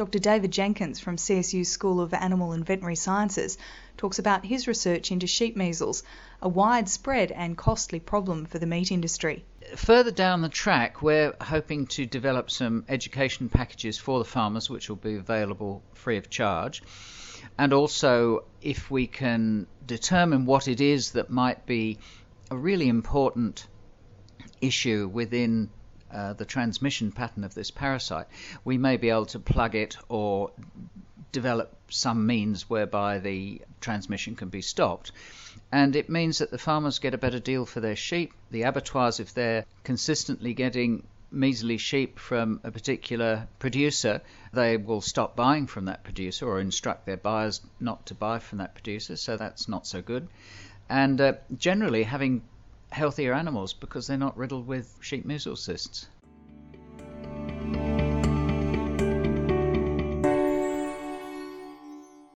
Dr. David Jenkins from CSU School of Animal and Veterinary Sciences talks about his research into sheep measles, a widespread and costly problem for the meat industry. Further down the track, we're hoping to develop some education packages for the farmers, which will be available free of charge. And also, if we can determine what it is that might be a really important issue within the transmission pattern of this parasite, we may be able to plug it or develop some means whereby the transmission can be stopped. And it means that the farmers get a better deal for their sheep. The abattoirs, if they're consistently getting measly sheep from a particular producer, they will stop buying from that producer or instruct their buyers not to buy from that producer, so that's not so good. And generally having healthier animals because they're not riddled with sheep measles cysts.